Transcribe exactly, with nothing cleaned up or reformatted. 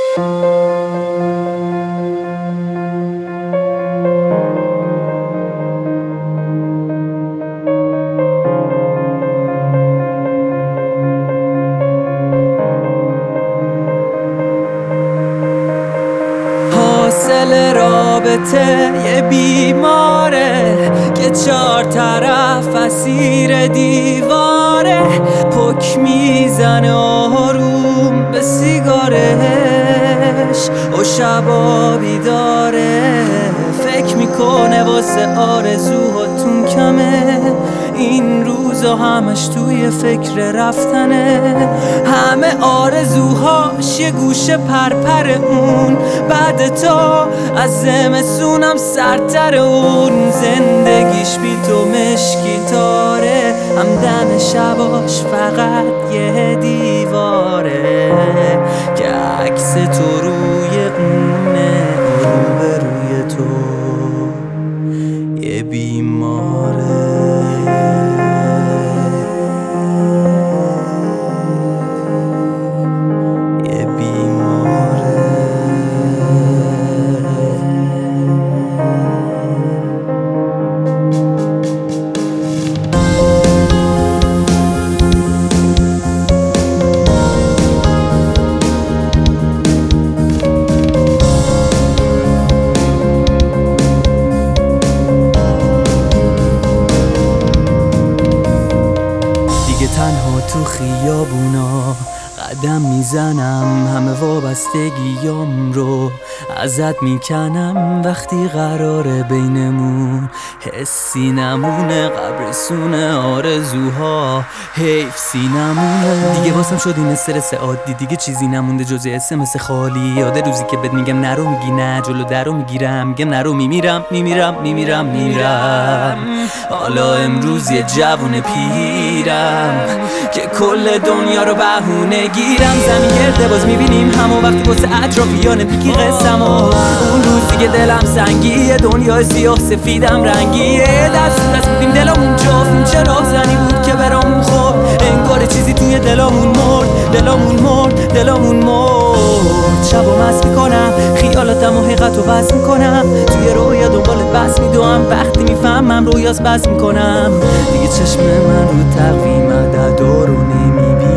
حاصل رابطه یه بیماره که چهار طرف اسیر دیواره، پک میزنه آروم به سیگارش و شبا بیداره، فکر میکنه واسه آرزوهاتون کمه، این روزا همش توی فکر رفتنه، همه آرزوهاش یه گوشه پرپر اون، بعد تا از زمستونم سرتر اون، زندگیش بی تو مشکی تاره، همدم شباش فقط یه دیواره که عکس تو روی اونه، رو به روی تو یه بیماره. تنها تو خیابونا قدم میزنم، همه وابستگیام رو ازت میکنم، وقتی قراره بینمون حسی نمونه، قبرسونه آرزوها حیف سینمونه، دیگه واسم شد این استرس عادی، دیگه چیزی نمونده جز اسمس خالی، یاد روزی که بهت میگم نرو میگی نه، جلو درو میگیرم میگم نرو، میمیرم میمیرم میمیرم میمیرم، حالا امروز یه جوون پیرم که کل دنیا رو بهونه گیرم، زمین گرده باز میبینیم همون وقتی واسه اطرافیانه میگی قسم، اون روزی که دلم سنگیه، دنیا سیاه سفیدم رنگیه، دست دست بودیم دلمون جفت، این چه راهزنی بود که برامون خورد، انگار چیزی توی دلمون مرد، دلمون مرد دلمون مرد، شبا مست میکنم خیالاتم و حقیقت رو بس میکنم، توی رویا دنبالت بس میدوم، وقتی میفهمم رویاس بس میکنم، دیگه چشم من رو تقویم عددا رو نمیبینم.